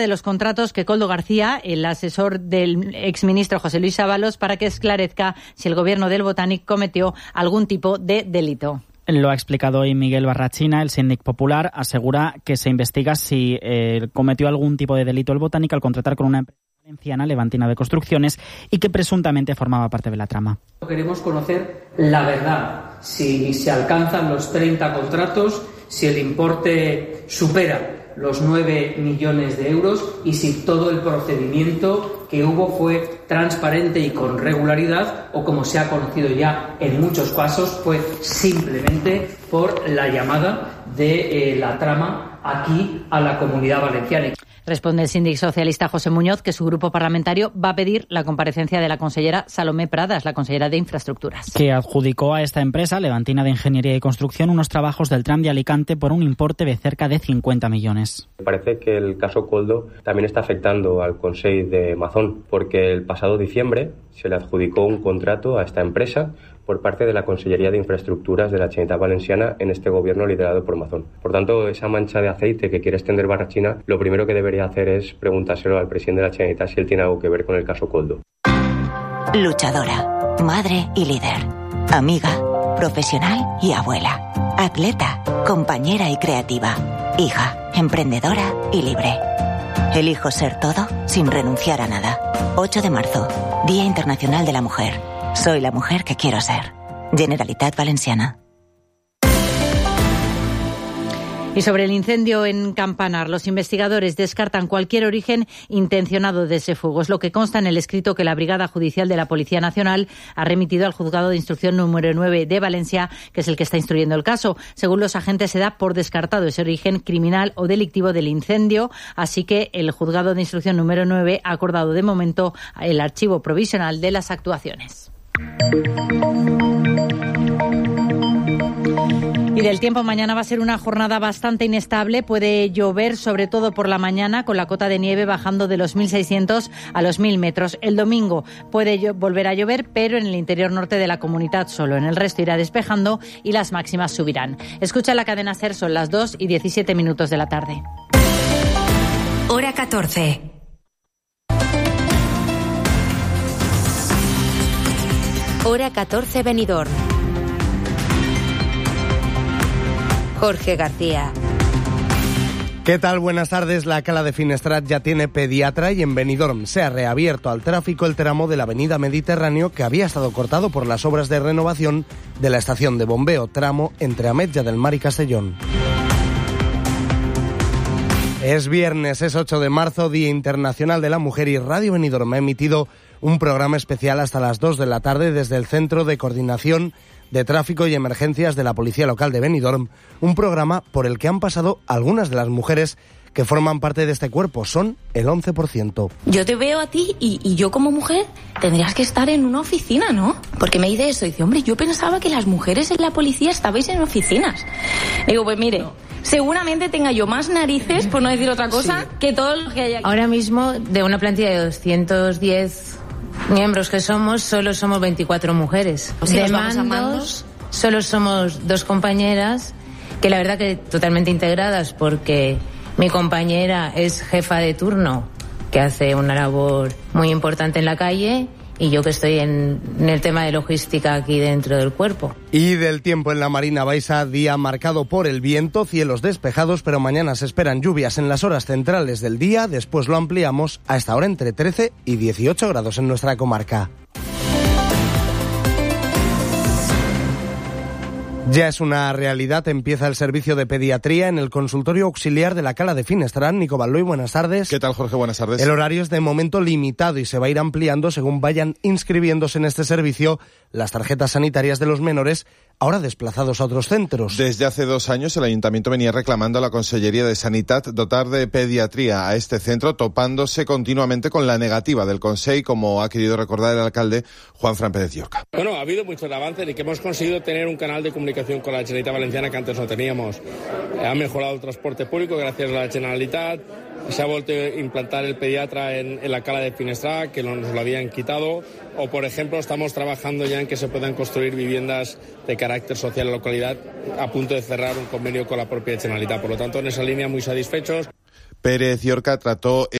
de los contratos que Koldo García, el asesor del exministro José Luis Ábalos, para que esclarezca si el gobierno del Botánic cometió algún tipo de delito. Lo ha explicado hoy Miguel Barrachina, el síndic popular. Asegura que se investiga si cometió algún tipo de delito el Botánic al contratar con una empresa valenciana, Levantina de Construcciones, y que presuntamente formaba parte de la trama. Queremos conocer la verdad, si se alcanzan los 30 contratos, si el importe supera los 9 millones de euros y si todo el procedimiento que hubo fue transparente y con regularidad, o como se ha conocido ya en muchos casos, fue simplemente por la llamada de la trama aquí a la Comunidad Valenciana. Responde el síndic socialista José Muñoz que su grupo parlamentario va a pedir la comparecencia de la consellera Salomé Pradas, la consellera de Infraestructuras. Que adjudicó a esta empresa, Levantina de Ingeniería y Construcción, unos trabajos del tram de Alicante por un importe de cerca de 50 millones. Parece que el caso Koldo también está afectando al Consell de Mazón, porque el pasado diciembre se le adjudicó un contrato a esta empresa por parte de la Consellería de Infraestructuras de la Generalitat Valenciana en este gobierno liderado por Mazón. Por tanto, esa mancha de aceite que quiere extender Barrachina, lo primero que debería hacer es preguntárselo al presidente de la Generalitat si él tiene algo que ver con el caso Koldo. Luchadora, madre y líder, amiga, profesional y abuela, atleta, compañera y creativa, hija, emprendedora y libre. Elijo ser todo sin renunciar a nada. 8 de marzo, Día Internacional de la Mujer. Soy la mujer que quiero ser. Generalitat Valenciana. Y sobre el incendio en Campanar, los investigadores descartan cualquier origen intencionado de ese fuego. Es lo que consta en el escrito que la Brigada Judicial de la Policía Nacional ha remitido al Juzgado de Instrucción número 9 de Valencia, que es el que está instruyendo el caso. Según los agentes, se da por descartado ese origen criminal o delictivo del incendio, así que el Juzgado de Instrucción número 9 ha acordado de momento el archivo provisional de las actuaciones. Y del tiempo, mañana va a ser una jornada bastante inestable. Puede llover, sobre todo por la mañana, con la cota de nieve bajando de los 1.600 a los 1.000 metros. El domingo puede volver a llover, pero en el interior norte de la comunidad solo. En el resto irá despejando y las máximas subirán. Escucha la cadena SER, son las 2:17 de la tarde. Hora 14. Hora 14 Benidorm. Jorge García. ¿Qué tal? Buenas tardes. La Cala de Finestrat ya tiene pediatra y en Benidorm se ha reabierto al tráfico el tramo de la avenida Mediterráneo que había estado cortado por las obras de renovación de la estación de bombeo, tramo entre Ametlla del Mar y Castellón. Es viernes, es 8 de marzo, Día Internacional de la Mujer, y Radio Benidorm ha emitido un programa especial hasta las 2 de la tarde desde el Centro de Coordinación de Tráfico y Emergencias de la Policía Local de Benidorm, un programa por el que han pasado algunas de las mujeres que forman parte de este cuerpo. Son el 11%. Yo te veo a ti y yo como mujer tendrías que estar en una oficina, ¿no? Porque me dice eso, dice, hombre, yo pensaba que las mujeres en la policía estabais en oficinas. Digo, pues mire, seguramente tenga yo más narices, por no decir otra cosa, sí, que todos los que hay aquí. Ahora mismo, de una plantilla de 210 miembros que somos, solo somos 24 mujeres. Si de mandos, solo somos 2 compañeras, que la verdad que totalmente integradas, porque mi compañera es jefa de turno, que hace una labor muy importante en la calle, y yo que estoy en el tema de logística aquí dentro del cuerpo. Y del tiempo en la Marina Baixa, día marcado por el viento, cielos despejados, pero mañana se esperan lluvias en las horas centrales del día. Después lo ampliamos a esta hora entre 13 y 18 grados en nuestra comarca. Ya es una realidad, empieza el servicio de pediatría en el consultorio auxiliar de la Cala de Finestrat. Nico Balloy, buenas tardes. ¿Qué tal, Jorge? Buenas tardes. El horario es de momento limitado y se va a ir ampliando según vayan inscribiéndose en este servicio las tarjetas sanitarias de los menores, ahora desplazados a otros centros. Desde hace 2 años el Ayuntamiento venía reclamando a la Consellería de Sanitat dotar de pediatría a este centro, topándose continuamente con la negativa del Consell, como ha querido recordar el alcalde Juanfran Pérez Llorca. Bueno, ha habido muchos avances y que hemos conseguido tener un canal de comunicación con la Generalitat Valenciana que antes no teníamos. Ha mejorado el transporte público gracias a la Generalitat. Se ha vuelto a implantar el pediatra en la Cala de Finestrat, que nos lo habían quitado. O, por ejemplo, estamos trabajando ya en que se puedan construir viviendas de carácter social en la localidad, a punto de cerrar un convenio con la propia Generalitat. Por lo tanto, en esa línea muy satisfechos. Pérez Llorca trató